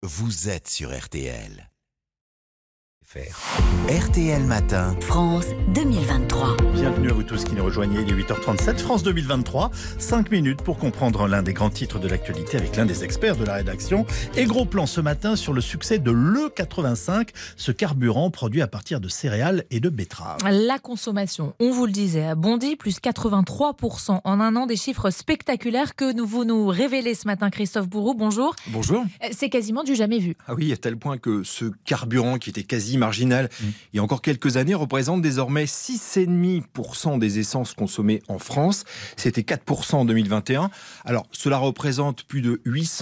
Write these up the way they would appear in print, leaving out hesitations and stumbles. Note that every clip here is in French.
vous êtes sur RTL. RTL Matin, France 2023. Bienvenue à vous tous qui nous rejoignez, il est 8h37, France 2023. 5 minutes pour comprendre l'un des grands titres de l'actualité avec l'un des experts de la rédaction. Et gros plan ce matin sur le succès de l'E85, ce carburant produit à partir de céréales et de betteraves. La consommation, on vous le disait, a bondi plus 83% en un an, des chiffres spectaculaires que vous nous révélez ce matin. Christophe Bourreau, bonjour. Bonjour. C'est quasiment du jamais vu. Ah oui, à tel point que ce carburant qui était quasi marginal il y a encore quelques années représente désormais 6,5% des essences consommées en France. C'était 4% en 2021. Alors, cela représente plus de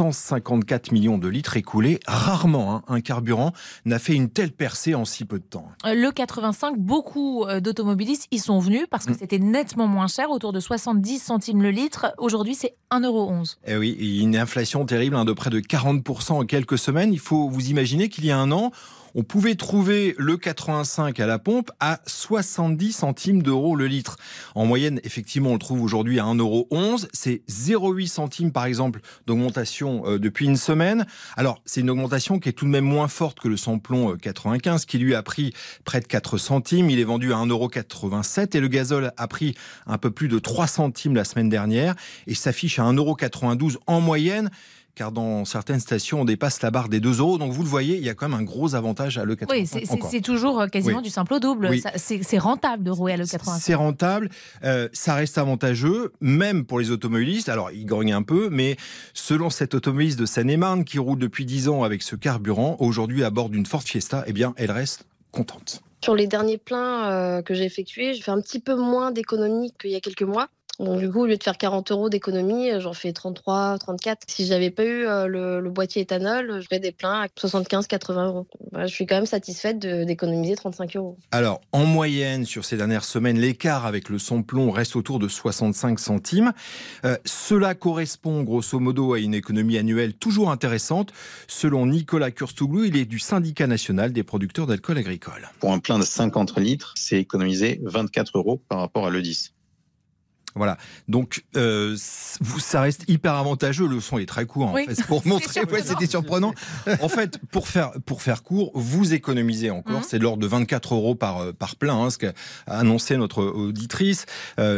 854 millions de litres écoulés. Rarement un carburant n'a fait une telle percée en si peu de temps. Le 85, beaucoup d'automobilistes y sont venus parce que c'était nettement moins cher, autour de 70 centimes le litre. Aujourd'hui, c'est 1,11 €. Eh oui, et une inflation terrible de près de 40% en quelques semaines. Il faut vous imaginer qu'il y a un an, on pouvait trouver le 85 à la pompe à 70 centimes d'euros le litre. En moyenne, effectivement, on le trouve aujourd'hui à 1,11 €. C'est 0,8 centimes, par exemple, d'augmentation depuis une semaine. Alors, c'est une augmentation qui est tout de même moins forte que le samplon 95, qui lui a pris près de 4 centimes. Il est vendu à 1,87 € et le gazole a pris un peu plus de 3 centimes la semaine dernière et s'affiche à 1,92 € en moyenne. Car dans certaines stations, on dépasse la barre des 2 €. Donc vous le voyez, il y a quand même un gros avantage à l'E85. Oui, c'est toujours quasiment du simple au double. Oui. C'est rentable de rouler à l'E85. C'est rentable, ça reste avantageux, même pour les automobilistes. Alors, ils grognent un peu, mais selon cet automobiliste de Seine-et-Marne qui roule depuis 10 ans avec ce carburant, aujourd'hui à bord d'une Ford Fiesta, eh bien, elle reste contente. Sur les derniers pleins que j'ai effectués, j'ai fait un petit peu moins d'économie qu'il y a quelques mois. Donc du coup, au lieu de faire 40 € d'économie, j'en fais 33, 34. Si j'avais pas eu le boîtier éthanol, je ferais des pleins à 75, 80 €. Voilà, je suis quand même satisfaite d'économiser 35 €. Alors, en moyenne, sur ces dernières semaines, l'écart avec le samplon reste autour de 65 centimes. Cela correspond grosso modo à une économie annuelle toujours intéressante. Selon Nicolas Kurstoglou, il est du syndicat national des producteurs d'alcool agricole. Pour un plein de 50 litres, c'est économiser 24 € par rapport à l'E10. Voilà, donc ça reste hyper avantageux. Le son est très court, Oui. en fait, pour montrer. Ouais, c'était surprenant. En fait, pour faire court, vous économisez encore. C'est de l'ordre de 24 € par plein, ce qu'a annoncé notre auditrice.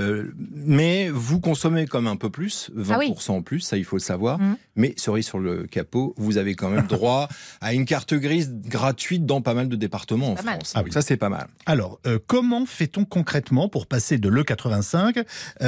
Mais vous consommez comme un peu plus, 20% en plus, ça il faut le savoir. Mais cerise sur le capot, vous avez quand même droit à une carte grise gratuite dans pas mal de départements en France. Ah oui. Ça c'est pas mal. Alors, comment fait-on concrètement pour passer de l'E85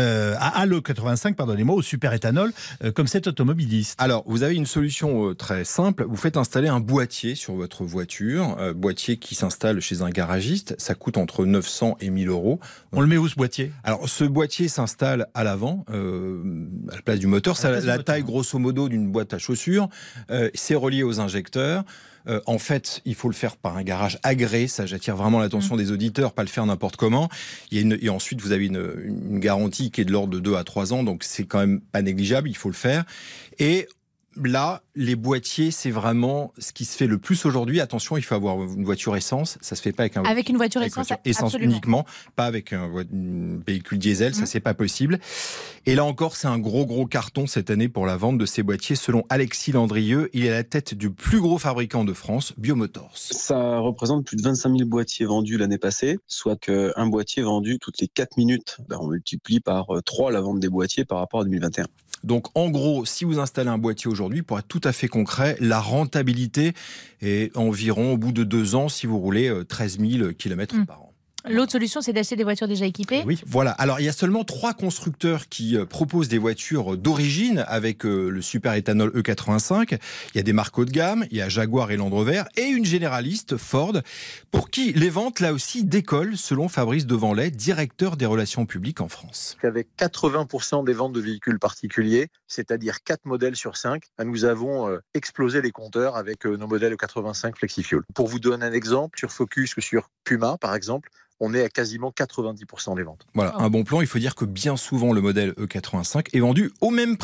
à l'E85, pardonnez-moi, au super-éthanol, comme cet automobiliste? Alors, vous avez une solution très simple. Vous faites installer un boîtier sur votre voiture, boîtier qui s'installe chez un garagiste. Ça coûte entre 900 et 1000 €. On le met où, ce boîtier? Alors, ce boîtier s'installe à l'avant, à la place du moteur. C'est la taille, grosso modo, d'une boîte à chaussures. C'est relié aux injecteurs. En fait, il faut le faire par un garage agréé. Ça, j'attire vraiment l'attention des auditeurs, pas le faire n'importe comment. Et ensuite, vous avez une garantie qui est de l'ordre de 2 à 3 ans. Donc, c'est quand même pas négligeable. Il faut le faire. Et là, les boîtiers, c'est vraiment ce qui se fait le plus aujourd'hui. Attention, il faut avoir une voiture essence. Ça se fait pas avec une voiture essence, absolument. uniquement, pas avec un véhicule diesel. Ça, c'est pas possible. Et là encore, c'est un gros carton cette année pour la vente de ces boîtiers. Selon Alexis Landrieux, il est à la tête du plus gros fabricant de France, Biomotors. Ça représente plus de 25 000 boîtiers vendus l'année passée, soit qu'un boîtier vendu toutes les 4 minutes. On multiplie par 3 la vente des boîtiers par rapport à 2021. Donc en gros, si vous installez un boîtier aujourd'hui, pour être tout à fait concret, la rentabilité est environ, au bout de 2 ans, si vous roulez 13 000 km par an. L'autre solution, c'est d'acheter des voitures déjà équipées. Oui, voilà. Alors, il y a seulement 3 constructeurs qui proposent des voitures d'origine avec le super éthanol E85. Il y a des marques haut de gamme, il y a Jaguar et Land Rover, et une généraliste, Ford, pour qui les ventes, là aussi, décollent, selon Fabrice Devanlay, directeur des relations publiques en France. Avec 80% des ventes de véhicules particuliers, c'est-à-dire 4 modèles sur 5, nous avons explosé les compteurs avec nos modèles E85 FlexiFuel. Pour vous donner un exemple, sur Focus ou sur Puma, par exemple, on est à quasiment 90% des ventes. Voilà, un bon plan. Il faut dire que bien souvent, le modèle E85 est vendu au même prix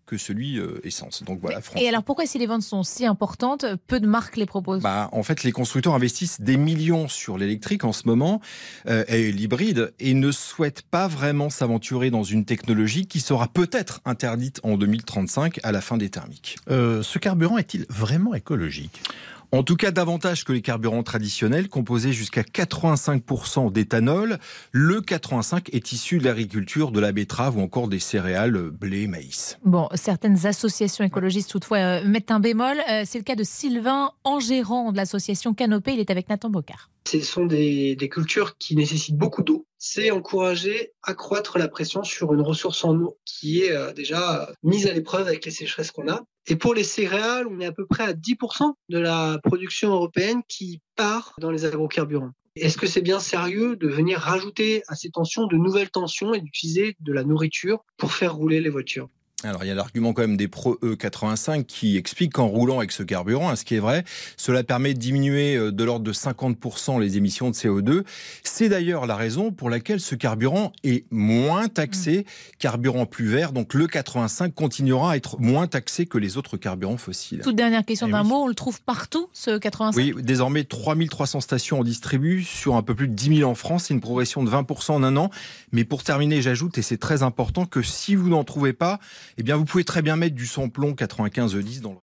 que celui essence. Donc voilà. Et alors pourquoi, si les ventes sont si importantes, peu de marques les proposent? En fait, les constructeurs investissent des millions sur l'électrique en ce moment et l'hybride et ne souhaitent pas vraiment s'aventurer dans une technologie qui sera peut-être interdite en 2035 à la fin des thermiques. Ce carburant est-il vraiment écologique ? En tout cas, davantage que les carburants traditionnels, composés jusqu'à 85% d'éthanol. Le 85 est issu de l'agriculture, de la betterave ou encore des céréales, blé, maïs. Bon, certaines associations écologistes toutefois mettent un bémol. C'est le cas de Sylvain Engérant de l'association Canopée. Il est avec Nathan Bocard. Ce sont des cultures qui nécessitent beaucoup d'eau. C'est encourager, accroître la pression sur une ressource en eau qui est déjà mise à l'épreuve avec les sécheresses qu'on a. Et pour les céréales, on est à peu près à 10% de la production européenne qui part dans les agrocarburants. Est-ce que c'est bien sérieux de venir rajouter à ces tensions de nouvelles tensions et d'utiliser de la nourriture pour faire rouler les voitures ? Alors, il y a l'argument quand même des pro E85 qui explique qu'en roulant avec ce carburant, ce qui est vrai, cela permet de diminuer de l'ordre de 50% les émissions de CO2. C'est d'ailleurs la raison pour laquelle ce carburant est moins taxé, carburant plus vert. Donc, le 85 continuera à être moins taxé que les autres carburants fossiles. Toute dernière question d'un mot, on le trouve partout, ce 85 ? Oui, désormais 3300 stations en distribuent sur un peu plus de 10 000 en France. C'est une progression de 20% en un an. Mais pour terminer, j'ajoute, et c'est très important, que si vous n'en trouvez pas, eh bien, vous pouvez très bien mettre du samplon 95E10 dans le